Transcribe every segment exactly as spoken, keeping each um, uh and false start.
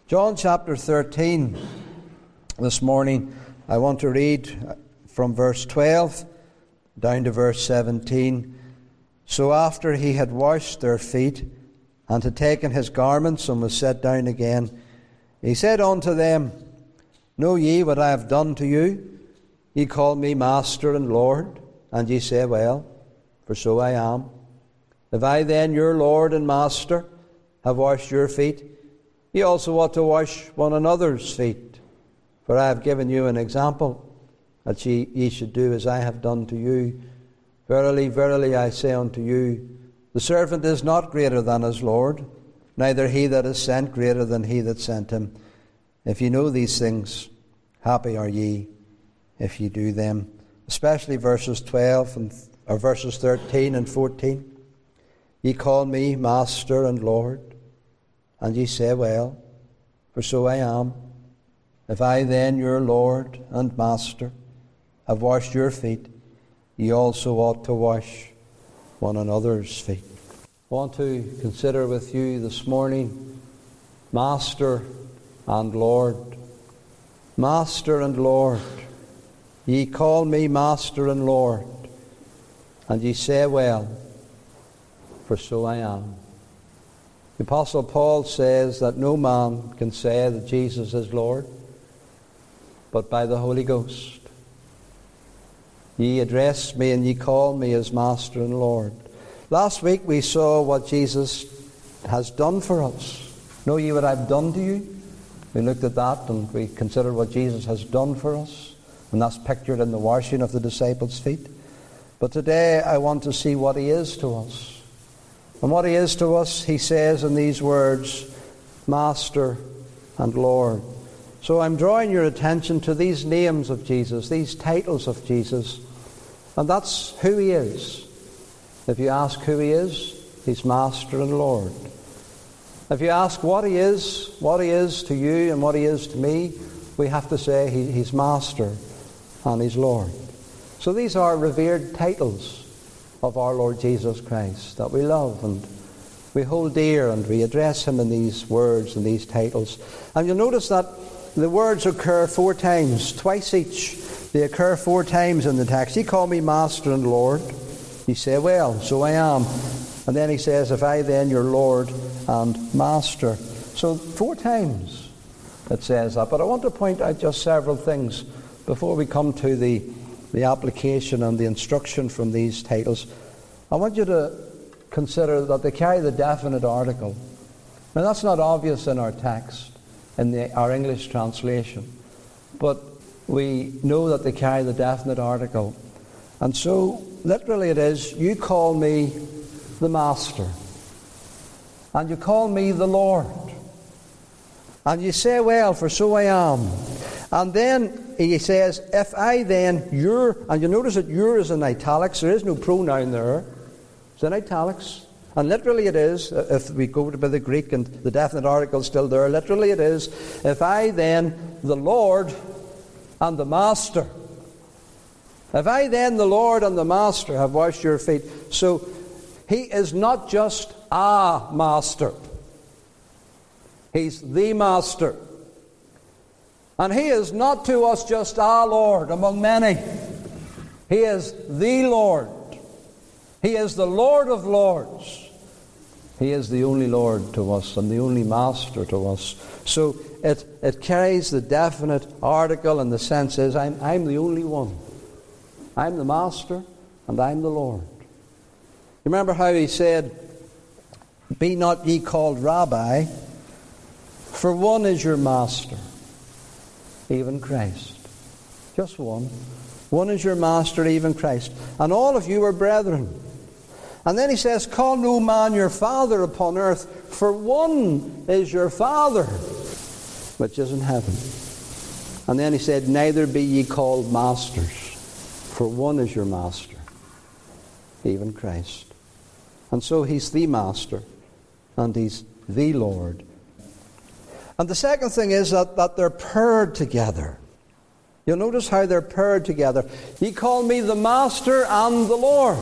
John chapter thirteen. This morning I want to read from verse twelve down to verse seventeen. So after he had washed their feet and had taken his garments and was set down again, he said unto them, Know ye what I have done to you? Ye call me Master and Lord, and ye say, Well, for so I am. If I then, your Lord and Master, have washed your feet, ye also ought to wash one another's feet. For I have given you an example, that ye, ye should do as I have done to you. Verily, verily, I say unto you, the servant is not greater than his Lord, neither he that is sent greater than he that sent him. If ye know these things, happy are ye if ye do them. Especially verses twelve and or verses thirteen and fourteen. Ye call me Master and Lord, and ye say, Well, for so I am. If I then, your Lord and Master, have washed your feet, ye also ought to wash one another's feet. I want to consider with you this morning, Master and Lord. Master and Lord. Ye call me Master and Lord, and ye say, Well, for so I am. The Apostle Paul says that no man can say that Jesus is Lord, but by the Holy Ghost. Ye address me and ye call me as Master and Lord. Last week we saw what Jesus has done for us. Know ye what I've done to you? We looked at that and we considered what Jesus has done for us. And that's pictured in the washing of the disciples' feet. But today I want to see what he is to us. And what he is to us, he says in these words, Master and Lord. So I'm drawing your attention to these names of Jesus, these titles of Jesus. And that's who he is. If you ask who he is, he's Master and Lord. If you ask what he is, what he is to you and what he is to me, we have to say he, he's Master and he's Lord. So these are revered titles of our Lord Jesus Christ that we love and we hold dear, and we address him in these words and these titles. And you'll notice that the words occur four times, twice each. They occur four times in the text. He called me Master and Lord. You say, Well, so I am. And then he says, If I then, your Lord and Master. So four times it says that. But I want to point out just several things before we come to the, the application and the instruction from these titles. I want you to consider that they carry the definite article. Now that's not obvious in our text, in the, our English translation. But we know that they carry the definite article. And so, literally it is, you call me the Master. And you call me the Lord. And you say, Well, for so I am. And then he says, If I then, your, and you notice that your is in italics. There is no pronoun there. It's in italics. And literally it is, if we go to the Greek and the definite article is still there, literally it is, If I then, the Lord and the Master. If I then, the Lord and the Master, have washed your feet. So he is not just a Master. He's the Master. And he is not to us just a Lord among many. He is the Lord. He is the Lord of Lords. He is the only Lord to us and the only Master to us. So it, it carries the definite article, and the sense is, I'm, I'm the only one. I'm the Master and I'm the Lord. You remember how he said, Be not ye called Rabbi, for one is your Master, even Christ. Just one. One is your Master, even Christ. And all of you are brethren. And then he says, Call no man your father upon earth, for one is your Father, which is in heaven. And then he said, Neither be ye called masters, for one is your Master, even Christ. And so he's the Master, and he's the Lord. And the second thing is that, that they're paired together. You'll notice how they're paired together. He called me the Master and the Lord.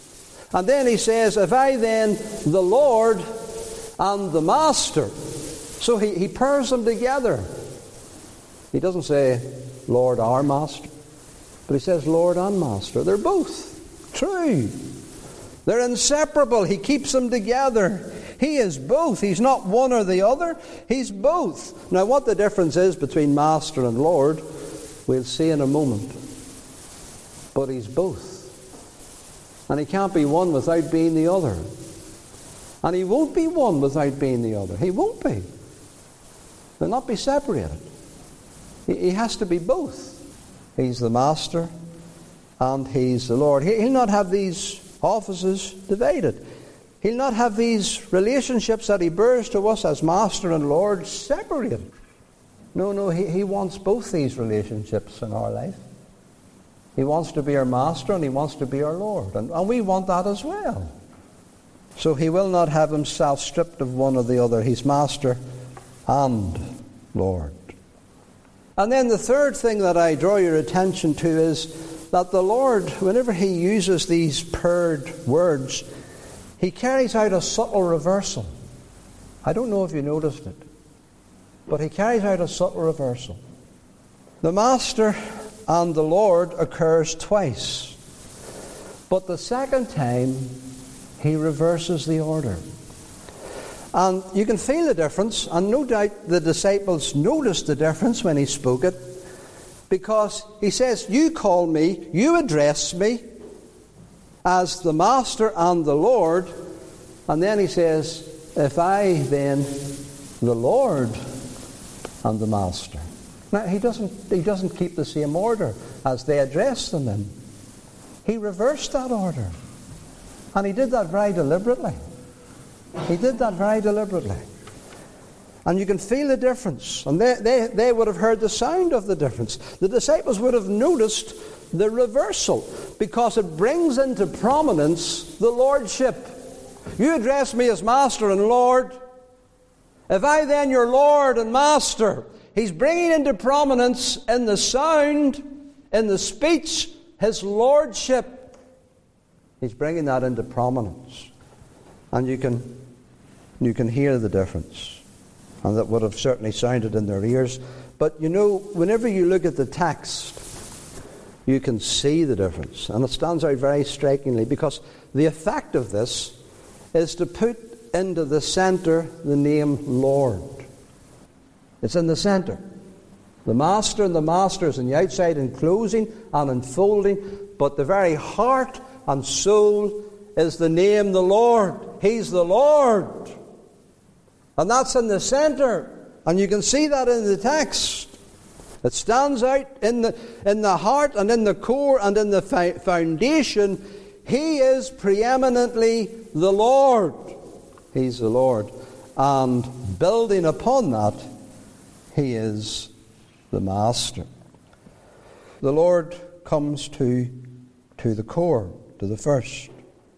And then he says, If I then, the Lord and the Master, So he, he pairs them together. He doesn't say, Lord, our Master, but he says, Lord and Master. They're both true. They're inseparable. He keeps them together. He is both. He's not one or the other. He's both. Now, what the difference is between Master and Lord, we'll see in a moment. But he's both. And he can't be one without being the other. And he won't be one without being the other. He won't be. They'll not be separated. He, he has to be both. He's the Master and he's the Lord. He, he'll not have these offices divided. He'll not have these relationships that he bears to us as Master and Lord separated. No, no, he, he wants both these relationships in our life. He wants to be our Master and he wants to be our Lord. And, and we want that as well. So he will not have himself stripped of one or the other. He's Master and Lord. And then the third thing that I draw your attention to is that the Lord, whenever he uses these paired words, he carries out a subtle reversal. I don't know if you noticed it, but he carries out a subtle reversal. The Master and the Lord occurs twice, but the second time he reverses the order. And you can feel the difference, and no doubt the disciples noticed the difference when he spoke it, because he says, you call me, you address me as the Master and the Lord, and then he says, if I then, the Lord and the Master. Now, he doesn't, he doesn't keep the same order as they address them in. He reversed that order. And he did that very deliberately. He did that very deliberately. And you can feel the difference. And they, they, they would have heard the sound of the difference. The disciples would have noticed the reversal, because it brings into prominence the lordship. You address me as Master and Lord. If I then your Lord and Master, he's bringing into prominence in the sound, in the speech, his lordship. He's bringing that into prominence. And you can, you can hear the difference. And that would have certainly sounded in their ears. But you know, whenever you look at the text, you can see the difference. And it stands out very strikingly, because the effect of this is to put into the centre the name Lord. It's in the centre. The Master and the Master is in the outside enclosing and enfolding, but the very heart and soul is the name the Lord. He's the Lord. And that's in the centre. And you can see that in the text. It stands out in the, in the heart and in the core and in the fi- foundation. He is preeminently the Lord. He's the Lord. And building upon that, he is the Master. The Lord comes to, to the core, to the first.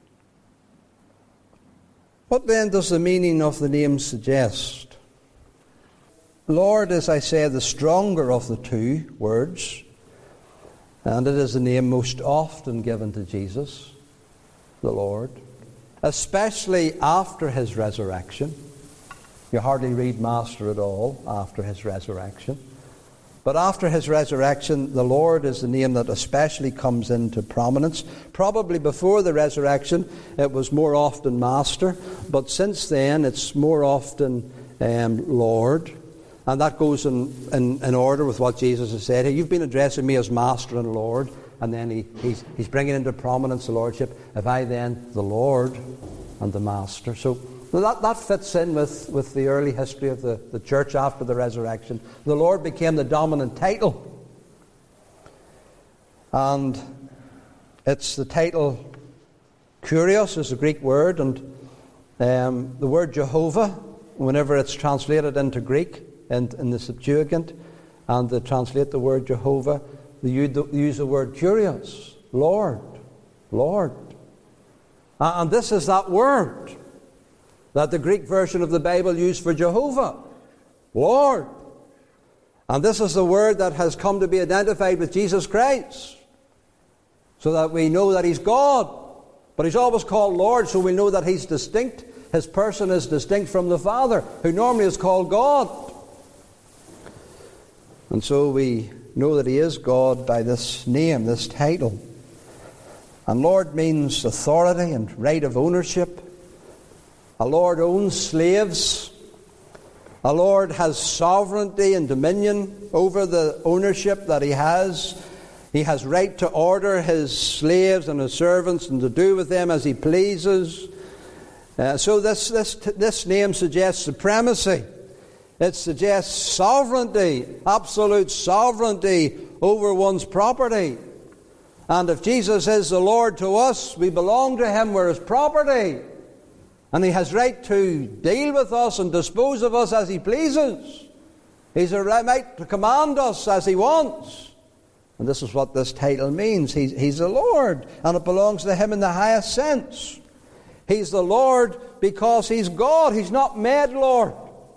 What then does the meaning of the name suggest? Lord, as I say, the stronger of the two words, and it is the name most often given to Jesus, the Lord, especially after his resurrection. You hardly read Master at all after his resurrection. But after his resurrection, the Lord is the name that especially comes into prominence. Probably before the resurrection, it was more often Master, but since then, it's more often um, Lord. And that goes in, in, in order with what Jesus has said. Hey, you've been addressing me as Master and Lord, and then he, he's, he's bringing into prominence the Lordship. If I then, the Lord and the Master. So that, that fits in with, with the early history of the, the church after the resurrection. The Lord became the dominant title. And it's the title, Kurios is the Greek word, and um, the word Jehovah, whenever it's translated into Greek, in, in the Septuagint, and they translate the word Jehovah, they use the word Kurios, Lord, Lord. And this is that word that the Greek version of the Bible used for Jehovah, Lord. And this is the word that has come to be identified with Jesus Christ, so that we know that he's God. But he's always called Lord, so we know that he's distinct His person is distinct from the Father, who normally is called God. And so we know that He is God by this name, this title. And Lord means authority and right of ownership. A Lord owns slaves. A Lord has sovereignty and dominion over the ownership that He has. He has right to order His slaves and His servants and to do with them as He pleases. Uh, so this, this, this name suggests supremacy. It suggests sovereignty, absolute sovereignty over one's property. And if Jesus is the Lord to us, we belong to Him, we're His property. And He has right to deal with us and dispose of us as He pleases. He's a right to command us as He wants. And this is what this title means. He's, he's the Lord, and it belongs to Him in the highest sense. He's the Lord because He's God. He's not made Lord.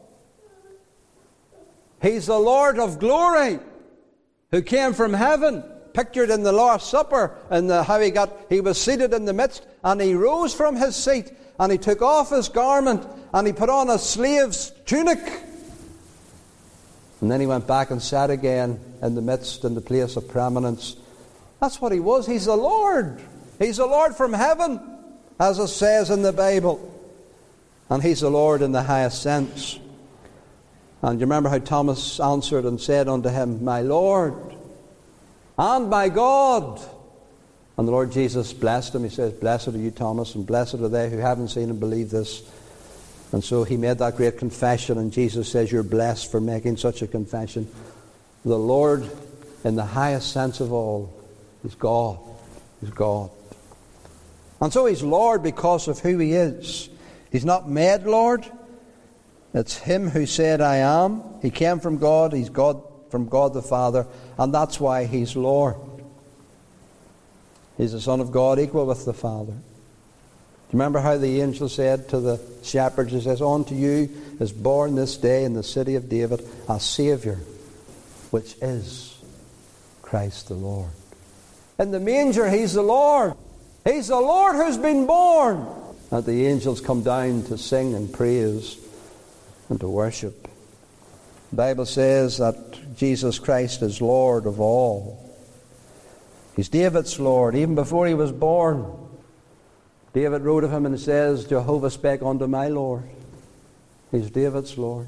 He's the Lord of glory who came from heaven, pictured in the Last Supper, and how he got he was seated in the midst, and He rose from His seat, and He took off His garment, and He put on a slave's tunic. And then He went back and sat again in the midst, in the place of preeminence. That's what He was. He's the Lord. He's the Lord from heaven, as it says in the Bible. And He's the Lord in the highest sense. And you remember how Thomas answered and said unto Him, My Lord and my God. And the Lord Jesus blessed him. He says, Blessed are you, Thomas, and blessed are they who haven't seen and believe this. And so he made that great confession, and Jesus says, You're blessed for making such a confession. The Lord, in the highest sense of all, is God. He's God. And so He's Lord because of who He is. He's not made Lord. It's Him who said, I am. He came from God. He's God from God the Father. And that's why He's Lord. He's the Son of God, equal with the Father. Do you remember how the angel said to the shepherds, He says, Unto you is born this day in the city of David a Saviour, which is Christ the Lord. In the manger, He's the Lord. He's the Lord who's been born. And the angels come down to sing and praise and to worship. The Bible says that Jesus Christ is Lord of all. He's David's Lord, even before he was born. David wrote of Him and says, Jehovah spake unto my Lord. He's David's Lord.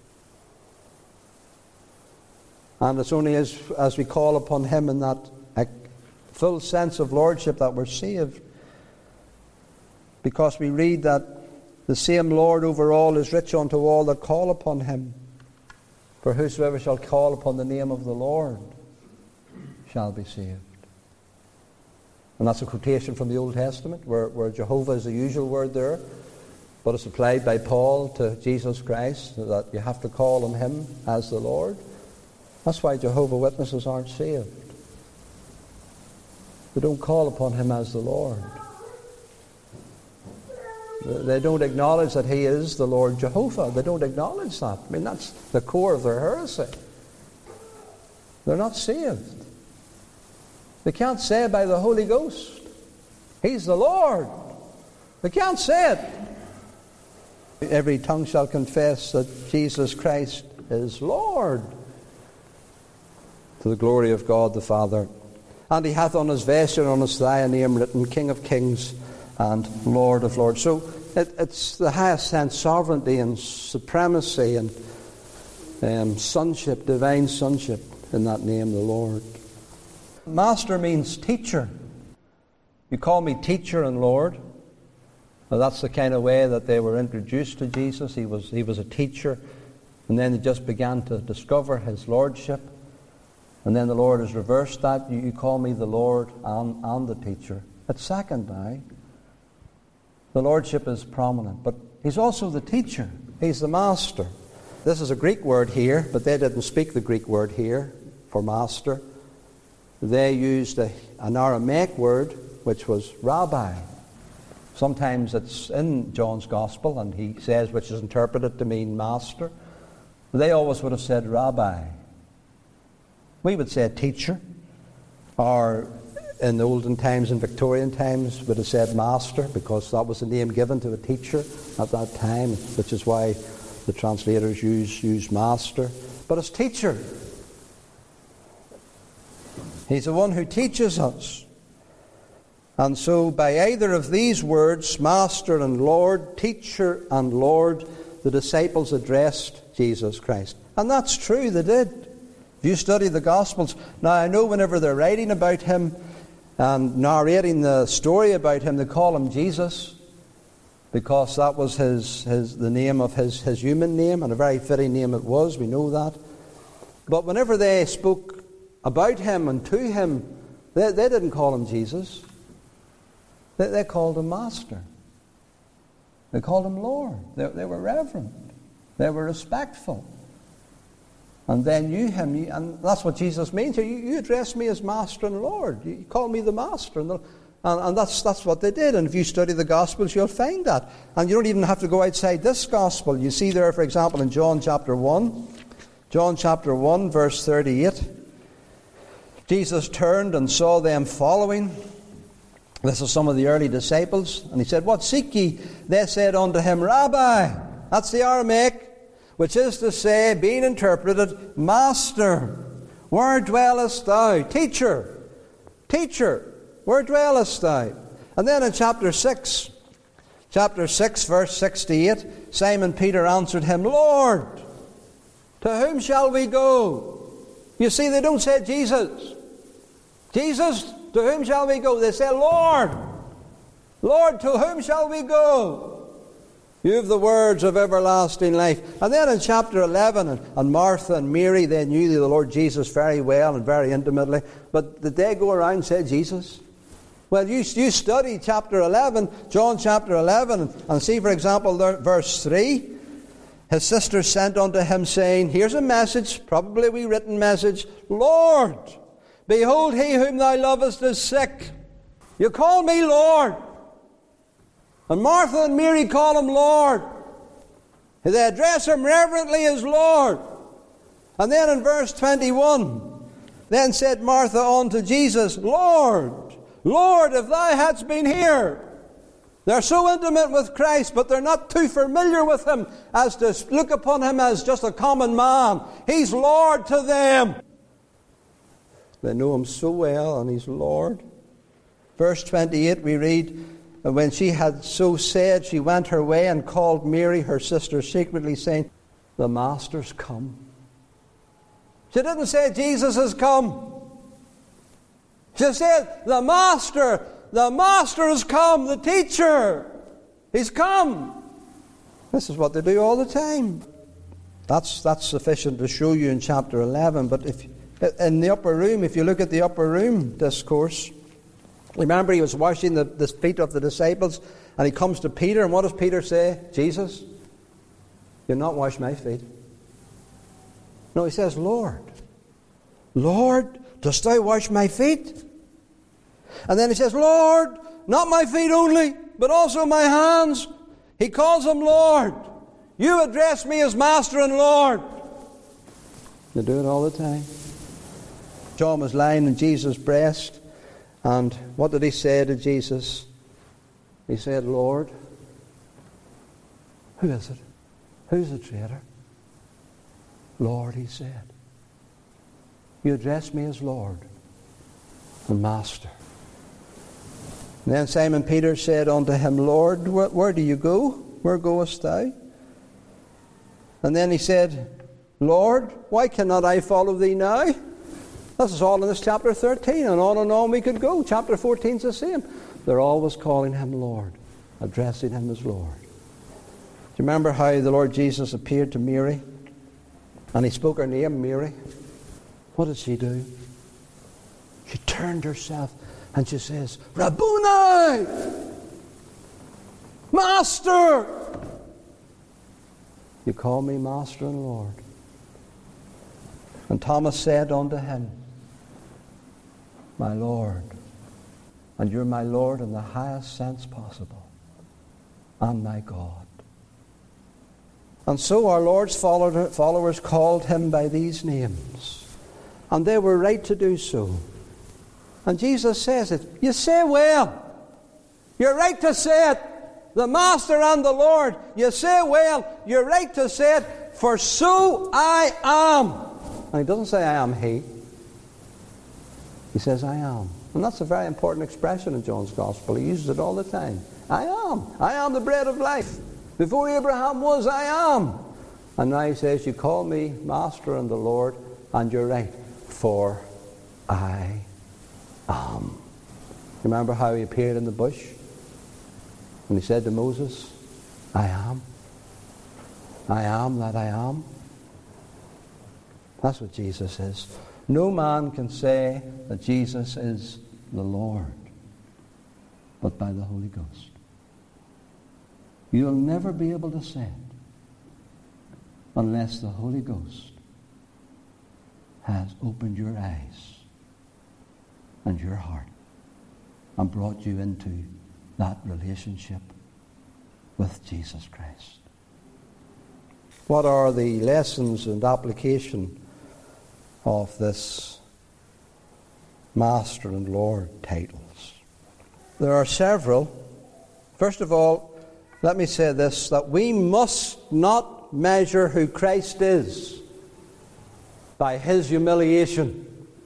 And it's only as, as we call upon Him in that full sense of lordship that we're saved. Because we read that the same Lord over all is rich unto all that call upon Him. For whosoever shall call upon the name of the Lord shall be saved. And that's a quotation from the Old Testament, where, where Jehovah is the usual word there, but it's applied by Paul to Jesus Christ, that you have to call on Him as the Lord. That's why Jehovah's Witnesses aren't saved. They don't call upon Him as the Lord. They don't acknowledge that He is the Lord Jehovah. They don't acknowledge that. I mean, that's the core of their heresy. They're not saved. They can't say by the Holy Ghost, He's the Lord. They can't say it. Every tongue shall confess that Jesus Christ is Lord, to the glory of God the Father. And He hath on His vesture and on His thigh a name written, King of Kings and Lord of Lords. So it, it's the highest sense, sovereignty and supremacy and um, sonship, divine sonship in that name, the Lord. Master means teacher. You call me teacher and Lord. Well, that's the kind of way that they were introduced to Jesus. He was, he was a teacher, and then they just began to discover His lordship. And then the Lord has reversed that. You, you call me the Lord and, and the teacher. It's second now. The lordship is prominent, but He's also the teacher. He's the master. This is a Greek word here, but they didn't speak the Greek word here for master. They used a, an Aramaic word, which was rabbi. Sometimes it's in John's Gospel, and he says, which is interpreted to mean master. They always would have said rabbi. We would say teacher, or in the olden times, in Victorian times, would have said master, because that was the name given to a teacher at that time, which is why the translators use, use master. But as teacher, he's the one who teaches us. And so by either of these words, master and Lord, teacher and Lord, the disciples addressed Jesus Christ. And that's true, they did. If you study the Gospels, now I know whenever they're writing about him and narrating the story about him, they call him Jesus, because that was his, his the name of his, his human name, and a very fitting name it was, we know that. But whenever they spoke about him and to him, they, they didn't call him Jesus. They, they called him Master. They called him Lord. They, they were reverent. They were respectful. And they knew him. And that's what Jesus means. You, you address me as Master and Lord. You call me the Master. And, the, and, and that's, that's what they did. And if you study the Gospels, you'll find that. And you don't even have to go outside this Gospel. You see there, for example, in John chapter one. John chapter one, verse thirty-eight. Jesus turned and saw them following. This is some of the early disciples. And he said, what seek ye? They said unto him, Rabbi. That's the Aramaic, which is to say, being interpreted, Master, where dwellest thou? Teacher, teacher, where dwellest thou? And then in chapter six, chapter six, verse sixty-eight, Simon Peter answered him, Lord, to whom shall we go? You see, they don't say Jesus. Jesus, to whom shall we go? They say, Lord, Lord, to whom shall we go? You have the words of everlasting life. And then in chapter eleven, and, and Martha and Mary, they knew the Lord Jesus very well and very intimately. But did they go around and say Jesus? Well, you, you study chapter eleven, John chapter eleven, and, and see, for example, there, verse three. His sister sent unto him, saying, here's a message, probably a wee written message. Lord, behold, he whom thou lovest is sick. You call me Lord. And Martha and Mary call him Lord. They address him reverently as Lord. And then in verse twenty-one, then said Martha unto Jesus, Lord, Lord, if thou hadst been here. They're so intimate with Christ, but they're not too familiar with him as to look upon him as just a common man. He's Lord to them. They know him so well, and he's Lord. Verse twenty-eight, we read, and when she had so said, she went her way and called Mary, her sister, secretly, saying, the Master's come. She didn't say Jesus has come. She said, the Master, the Master has come, the teacher. He's come. This is what they do all the time. That's, that's sufficient to show you in chapter eleven. But if in the upper room, if you look at the upper room discourse, remember he was washing the, the feet of the disciples, and he comes to Peter, and what does Peter say? Jesus, you'll not wash my feet. No, he says, Lord, Lord, dost thou wash my feet? And then he says, Lord, not my feet only, but also my hands. He calls him Lord. You address me as Master and Lord. They do it all the time. John was lying in Jesus' breast, and what did he say to Jesus? He said, Lord, who is it? Who's the traitor? Lord, he said. You address me as Lord and Master. And then Simon Peter said unto him, Lord, where, where do you go? Where goest thou? And then he said, Lord, why cannot I follow thee now? This is all in this chapter thirteen, and on and on we could go. Chapter fourteen is the same. They're always calling him Lord, addressing him as Lord. Do you remember how the Lord Jesus appeared to Mary? And he spoke her name, Mary. What did she do? She turned herself and she says, Rabboni! Master! You call me Master and Lord. And Thomas said unto him, my Lord. And you're my Lord in the highest sense possible. And my God. And so our Lord's followers called him by these names. And they were right to do so. And Jesus says it. You say well. You're right to say it. The Master and the Lord. You say well. You're right to say it. For so I am. And he doesn't say I am he. He says I am. And that's a very important expression in John's Gospel. He uses it all the time. I am. I am the bread of life. Before Abraham was, I am. And now he says, you call me Master and the Lord, and you're right. For I am. Remember how he appeared in the bush? And he said to Moses, I am. I am that I am. That's what Jesus is. No man can say that Jesus is the Lord but by the Holy Ghost. You'll never be able to say it unless the Holy Ghost has opened your eyes and your heart and brought you into that relationship with Jesus Christ. What are the lessons and application of this Master and Lord titles? There are several. First of all, let me say this, that we must not measure who Christ is by his humiliation.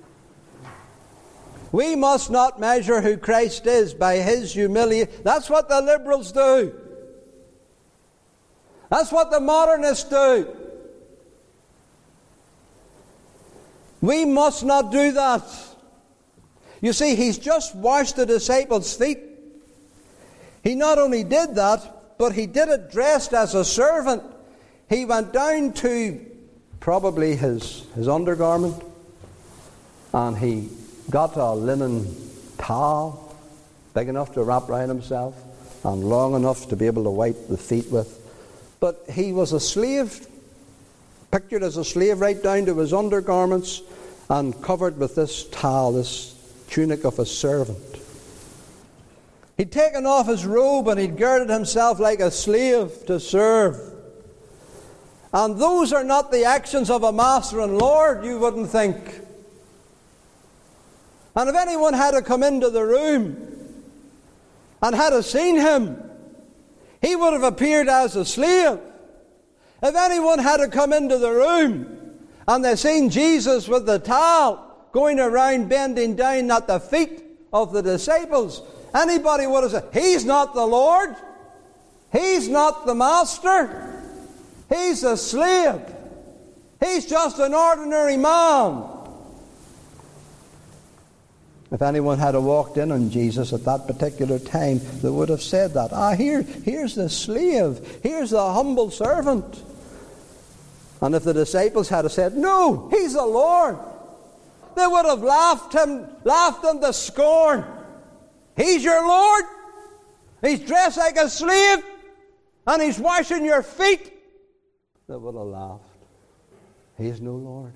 We must not measure who Christ is by his humiliation. That's what the liberals do. That's what the modernists do. We must not do that. You see, he's just washed the disciples' feet. He not only did that, but he did it dressed as a servant. He went down to probably his, his undergarment, and he got a linen towel big enough to wrap round himself and long enough to be able to wipe the feet with. But he was a slave, pictured as a slave right down to his undergarments, and covered with this towel, this tunic of a servant. He'd taken off his robe and he'd girded himself like a slave to serve. And those are not the actions of a Master and Lord, you wouldn't think. And if anyone had to come into the room and had to seen him, he would have appeared as a slave. If anyone had to come into the room and they seen Jesus with the towel going around bending down at the feet of the disciples, anybody would have said, he's not the Lord. He's not the Master. He's a slave. He's just an ordinary man. If anyone had walked in on Jesus at that particular time, they would have said that. Ah, here, here's the slave. Here's the humble servant. And if the disciples had said, no, he's the Lord, they would have laughed him, laughed him to scorn. He's your Lord. He's dressed like a slave, and he's washing your feet. They would have laughed. He's no Lord.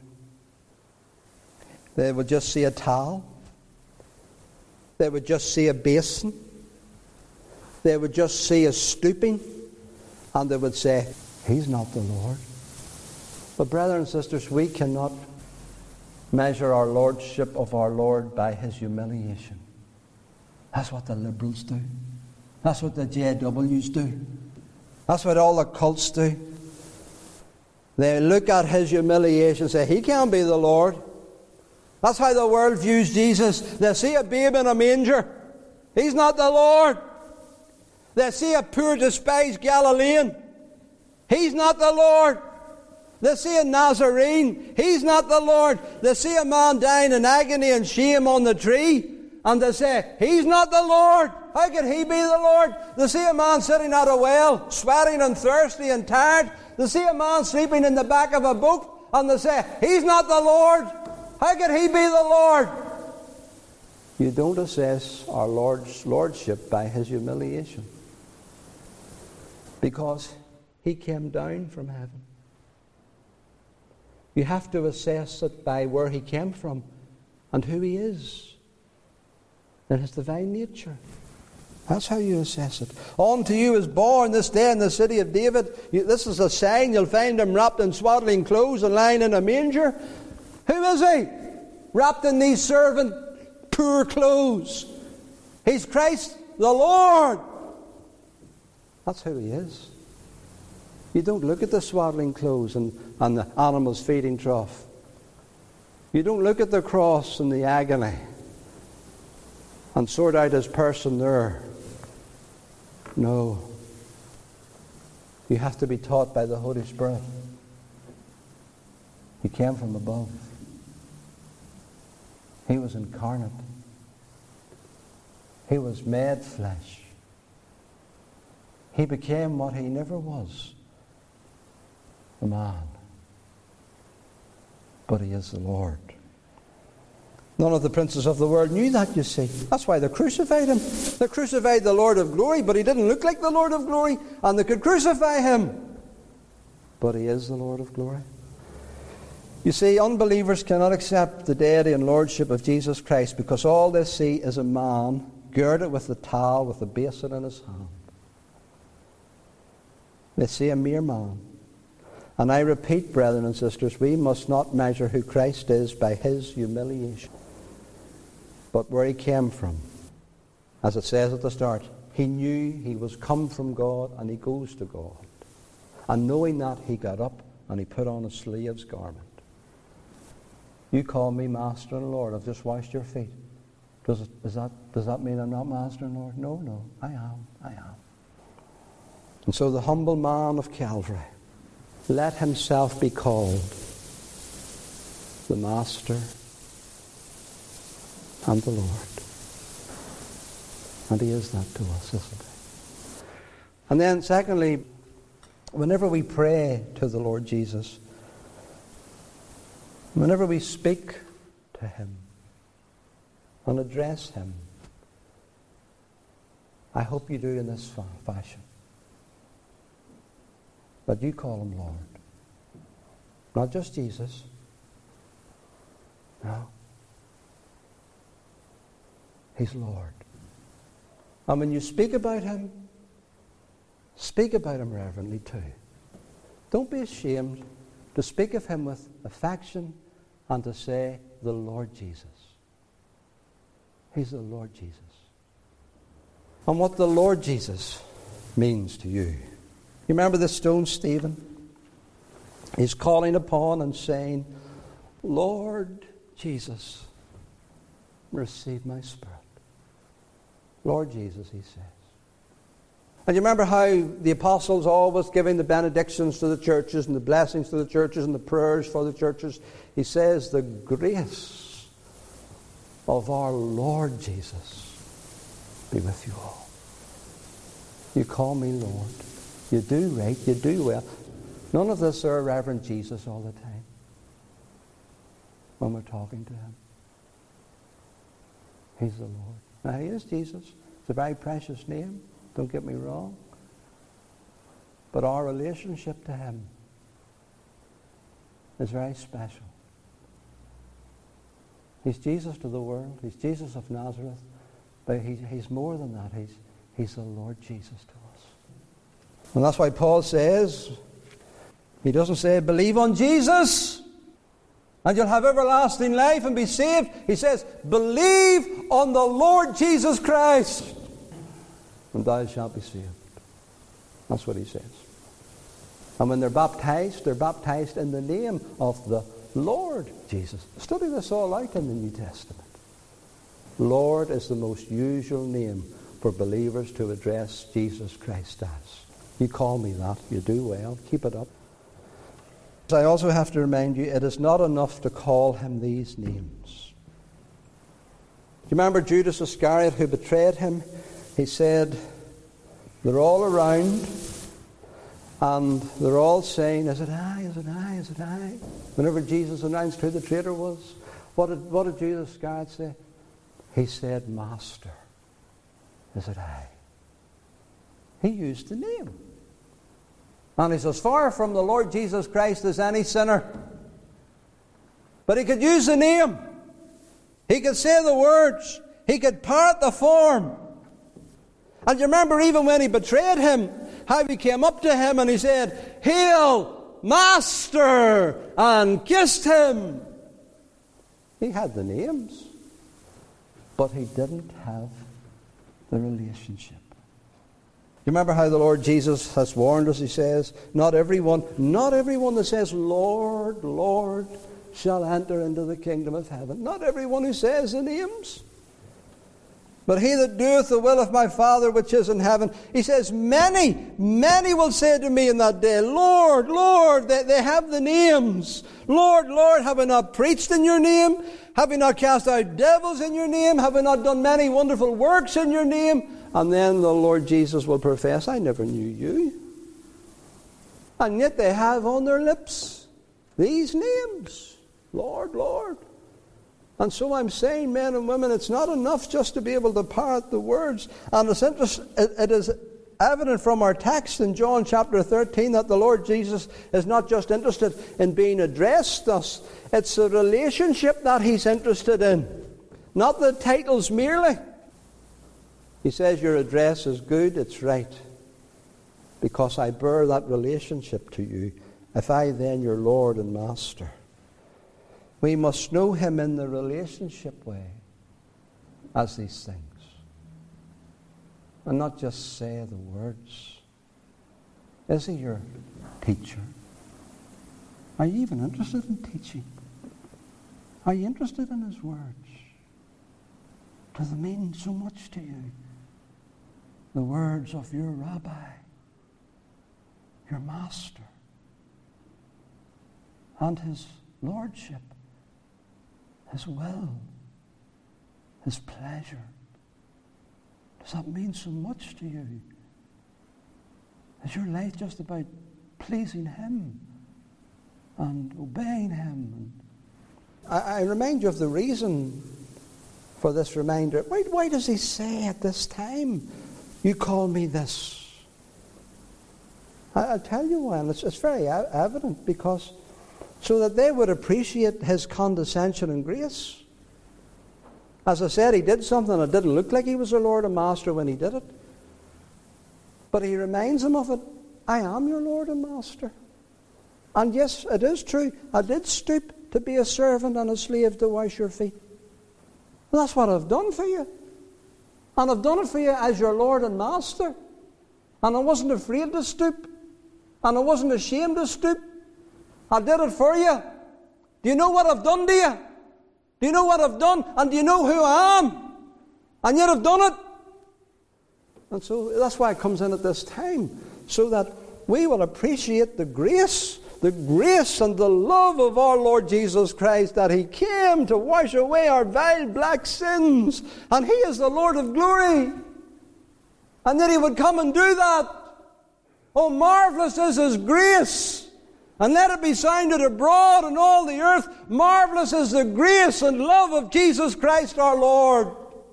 They would just see a towel. They would just see a basin. They would just see a stooping. And they would say, he's not the Lord. But brothers and sisters, we cannot measure our lordship of our Lord by his humiliation. That's what the liberals do. That's what the J Ws do. That's what all the cults do. They look at his humiliation and say, he can't be the Lord. That's how the world views Jesus. They see a babe in a manger. He's not the Lord. They see a poor, despised Galilean. He's not the Lord. They see a Nazarene. He's not the Lord. They see a man dying in agony and shame on the tree. And they say, he's not the Lord. How could he be the Lord? They see a man sitting at a well, sweating and thirsty and tired. They see a man sleeping in the back of a boat. And they say, he's not the Lord. How could he be the Lord? You don't assess our Lord's lordship by his humiliation, because he came down from heaven. You have to assess it by where he came from and who he is and his divine nature. That's how you assess it. Unto you is born this day in the city of David. You, this is a sign. You'll find him wrapped in swaddling clothes and lying in a manger. Who is he? Wrapped in these servant poor clothes. He's Christ the Lord. That's who he is. You don't look at the swaddling clothes and, and the animal's feeding trough. You don't look at the cross and the agony and sort out his person there. No. You have to be taught by the Holy Spirit. He came from above. He was incarnate. He was made flesh. He became what he never was, a man. But he is the Lord. None of the princes of the world knew that, you see. That's why they crucified him. They crucified the Lord of glory, but he didn't look like the Lord of glory, and they could crucify him. But he is the Lord of glory. You see, unbelievers cannot accept the deity and lordship of Jesus Christ because all they see is a man girded with the towel, with the basin in his hand. They see a mere man. And I repeat, brethren and sisters, we must not measure who Christ is by his humiliation, but where he came from. As it says at the start, he knew he was come from God and he goes to God. And knowing that, he got up and he put on a slave's garment. You call me Master and Lord. I've just washed your feet. Does, it, is that, does that mean I'm not Master and Lord? No, no, I am, I am. And so the humble man of Calvary let himself be called the Master and the Lord. And he is that to us, isn't he? And then secondly, whenever we pray to the Lord Jesus, whenever we speak to him and address him, I hope you do in this fashion. But you call him Lord. Not just Jesus. No. He's Lord. And when you speak about him, speak about him reverently too. Don't be ashamed to speak of him with affection and to say, the Lord Jesus. He's the Lord Jesus. And what the Lord Jesus means to you. You remember the stone Stephen? He's calling upon and saying, Lord Jesus, receive my spirit. Lord Jesus, he says. And you remember how the apostles always giving the benedictions to the churches and the blessings to the churches and the prayers for the churches. He says, the grace of our Lord Jesus be with you all. You call me Lord. You do right, you do well. None of us are Reverend Jesus all the time when we're talking to him. He's the Lord. Now, he is Jesus. It's a very precious name. Don't get me wrong. But our relationship to him is very special. He's Jesus to the world. He's Jesus of Nazareth. But he, he's more than that. He's, he's the Lord Jesus to us. And that's why Paul says, he doesn't say, believe on Jesus and you'll have everlasting life and be saved. He says, believe on the Lord Jesus Christ and thou shalt be saved. That's what he says. And when they're baptized, they're baptized in the name of the Lord Jesus. Study this all out in the New Testament. Lord is the most usual name for believers to address Jesus Christ as. You call me that, you do well, keep it up. I also have to remind you, it is not enough to call him these names. Do you remember Judas Iscariot who betrayed him? He said, they're all around and they're all saying, is it I, is it I, is it I? Whenever Jesus announced who the traitor was, what did, what did Judas Iscariot say? He said, Master, is it I? He used the name. And he's as far from the Lord Jesus Christ as any sinner. But he could use the name. He could say the words. He could part the form. And you remember even when he betrayed him, how he came up to him and he said, Hail, Master, and kissed him. He had the names. but he didn't have the relationship. You remember how the Lord Jesus has warned us, he says, not everyone, not everyone that says, Lord, Lord, shall enter into the kingdom of heaven. Not everyone who says the names. But he that doeth the will of my Father which is in heaven. He says, many, many will say to me in that day, Lord, Lord, they, they have the names. Lord, Lord, have I not preached in your name? Have I not cast out devils in your name? Have I not done many wonderful works in your name? And then the Lord Jesus will profess, I never knew you. And yet they have on their lips these names. Lord, Lord. And so I'm saying, men and women, it's not enough just to be able to parrot the words. And it's interest, it, it is evident from our text in John chapter thirteen that the Lord Jesus is not just interested in being addressed thus. It's a relationship that he's interested in, not the titles merely. He says, your address is good, it's right, because I bear that relationship to you, if I then your Lord and Master. We must know him in the relationship way as these things, and not just say the words. Is he your teacher? Are you even interested in teaching? Are you interested in his words? Does it mean so much to you? The words of your rabbi, your master, and his lordship, his will, his pleasure. Does that mean so much to you? Is your life just about pleasing him and obeying him? I, I remind you of the reason for this reminder. Why, why does he say at this time, you call me this? I, I'll tell you why, and it's, it's very evident, because so that they would appreciate his condescension and grace. As I said, he did something that didn't look like he was a Lord and Master when he did it. But he reminds them of it. I am your Lord and Master. And yes, it is true. I did stoop to be a servant and a slave to wash your feet. And that's what I've done for you. And I've done it for you as your Lord and Master. And I wasn't afraid to stoop. And I wasn't ashamed to stoop. I did it for you. Do you know what I've done to you? Do you know what I've done? And do you know who I am? And yet I've done it. And so that's why it comes in at this time, so that we will appreciate the grace, the grace and the love of our Lord Jesus Christ, that he came to wash away our vile black sins. And he is the Lord of glory. And that he would come and do that. Oh, marvelous is his grace. And let it be sounded abroad in all the earth, marvelous is the grace and love of Jesus Christ our Lord.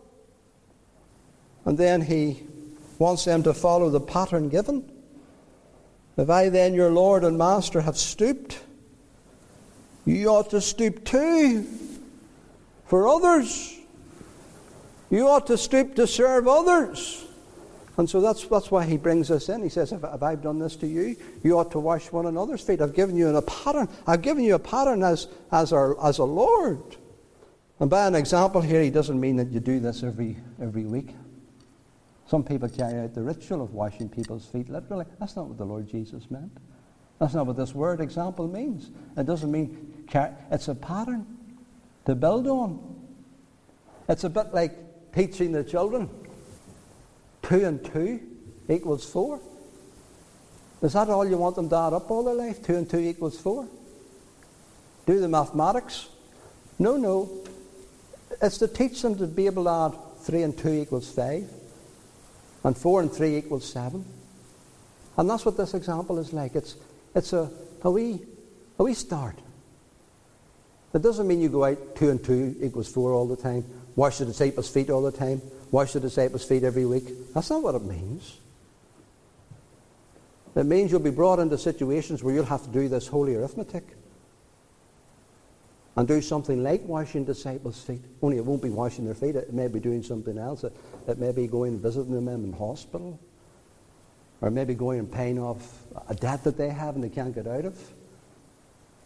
And then he wants them to follow the pattern given. If I then, your Lord and Master, have stooped, you ought to stoop too for others. You ought to stoop to serve others. And so that's that's why he brings us in. He says, if, if I've done this to you, you ought to wash one another's feet. I've given you a pattern. I've given you a pattern as, as, our, as a Lord. And by an example here, he doesn't mean that you do this every, every week. Some people carry out the ritual of washing people's feet literally. That's not what the Lord Jesus meant. That's not what this word example means. It doesn't mean, it's a pattern to build on. It's a bit like teaching the children. Two and two equals four. Is that all you want them to add up all their life? Two and two equals four? Do the mathematics? No, no. It's to teach them to be able to add three and two equals five. And four and three equals seven. And that's what this example is like. It's it's a, a wee a wee start. It doesn't mean you go out two and two equals four all the time. Wash the disciples' feet all the time. Wash the disciples' feet every week. That's not what it means. It means you'll be brought into situations where you'll have to do this holy arithmetic. And do something like washing disciples' feet. Only it won't be washing their feet. It may be doing something else. It, it may be going and visiting them in hospital. Or maybe going and paying off a debt that they have and they can't get out of.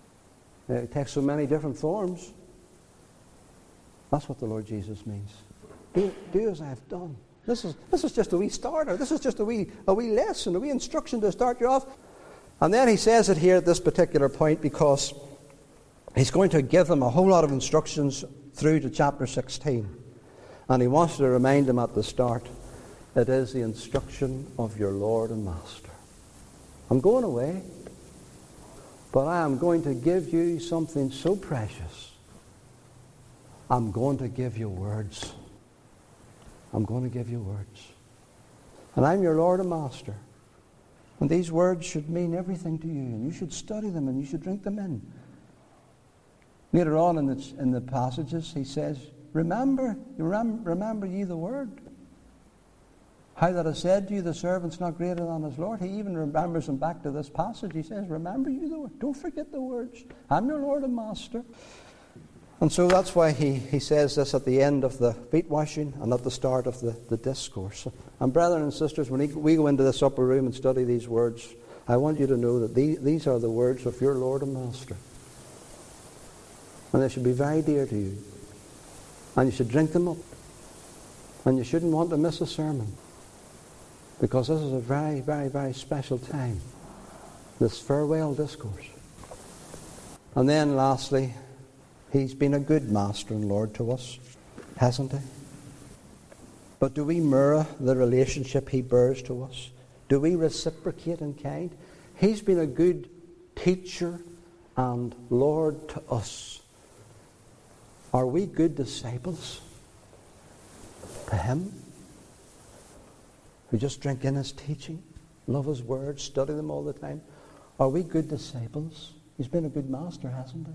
It takes so many different forms. That's what the Lord Jesus means. Do, do as I have done. This is, this is just a wee starter. This is just a wee, a wee lesson, a wee instruction to start you off. And then he says it here at this particular point because he's going to give them a whole lot of instructions through to chapter sixteen. And he wants to remind them at the start, it is the instruction of your Lord and Master. I'm going away, but I am going to give you something so precious. I'm going to give you words. I'm going to give you words. And I'm your Lord and Master. And these words should mean everything to you. And you should study them and you should drink them in. Later on in the, in the passages, he says, Remember, remember, remember ye the word. How that I said to you, the servant's not greater than his Lord. He even remembers them back to this passage. He says, Remember you the word. Don't forget the words. I'm your Lord and Master. And so that's why he, he says this at the end of the feet washing and at the start of the, the discourse. And brethren and sisters, when we go into this upper room and study these words, I want you to know that these, these are the words of your Lord and Master. And they should be very dear to you. And you should drink them up. And you shouldn't want to miss a sermon. Because this is a very, very, very special time. This farewell discourse. And then lastly, he's been a good Master and Lord to us, hasn't he? But do we mirror the relationship he bears to us? Do we reciprocate in kind? He's been a good teacher and Lord to us. Are we good disciples to him? Who just drink in his teaching, love his words, study them all the time? Are we good disciples? He's been a good Master, hasn't he?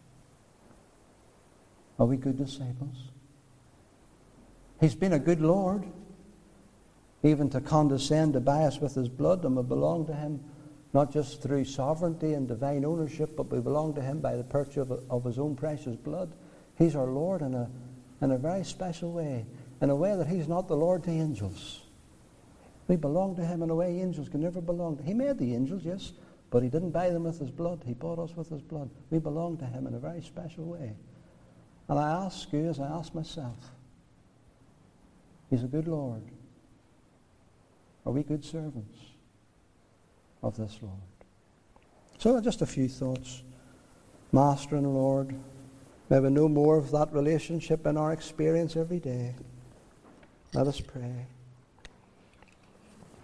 Are we good disciples? He's been a good Lord, even to condescend to buy us with his blood, and we belong to him not just through sovereignty and divine ownership, but we belong to him by the purchase of, of his own precious blood. He's our Lord in a, in a very special way, in a way that he's not the Lord to angels. We belong to him in a way angels can never belong to. He made the angels, yes, but he didn't buy them with his blood. He bought us with his blood. We belong to him in a very special way. And I ask you, as I ask myself, he's a good Lord. Are we good servants of this Lord? So just a few thoughts. Master and Lord, may we know more of that relationship in our experience every day. Let us pray.